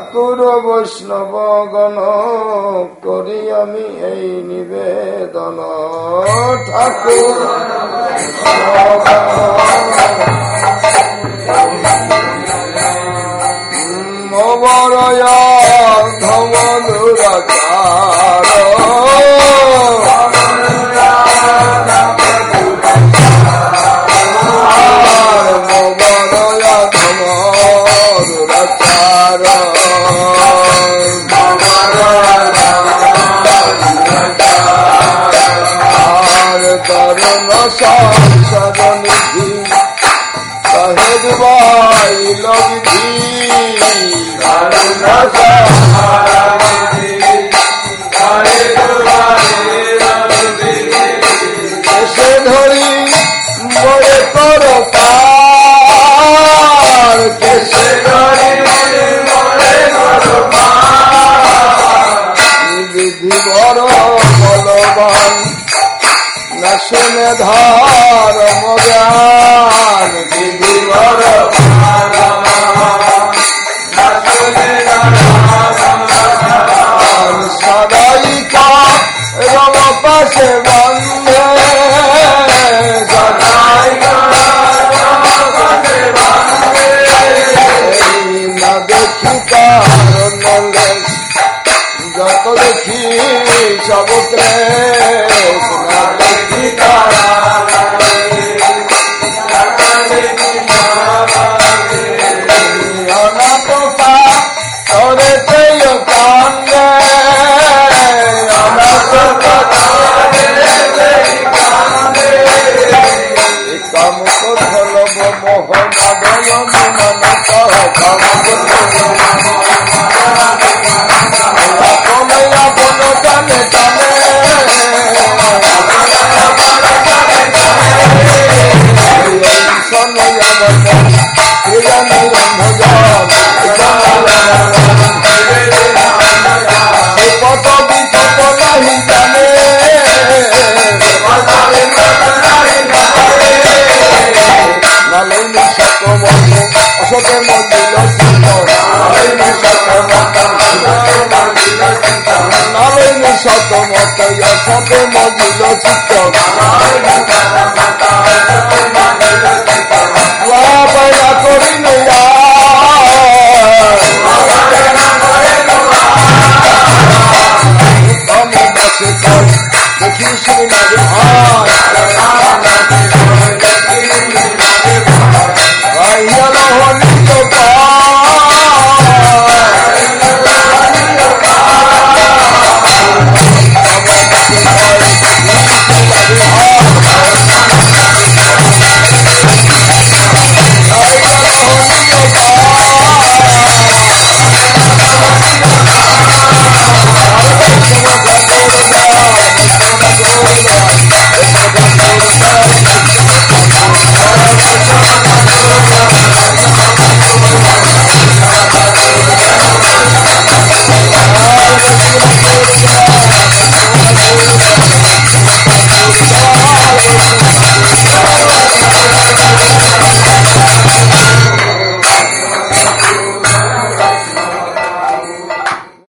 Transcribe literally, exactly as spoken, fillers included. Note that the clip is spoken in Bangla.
ঠাকুর বৈষ্ণব গণ করি আমি এই নিবেদন ঠাকুর মবরয় ধমধুরাকার সরনিধি সাহেব ভাই লবিধি এসে ধরি বড়ে কর পার কেসে ধরি বিধি বড় বলবান না শুনে ধর মগান বিধি বড় সদাই রম পাশে বন্ধে সদাই না দেখি কারণ যত দেখি সব ক্লেশ না দেখি অনাথপা তোরে তেয় কান্দে কাম করলব মোহনাদয় মন কহ কাম কময়া বন টানে টানে সনয়া বন কত বিপদ নাহি জানে নালনি শত মত অসতে মন্দির নালনি শত মত নালনি শত মত অসতে মন্দির চিত্ত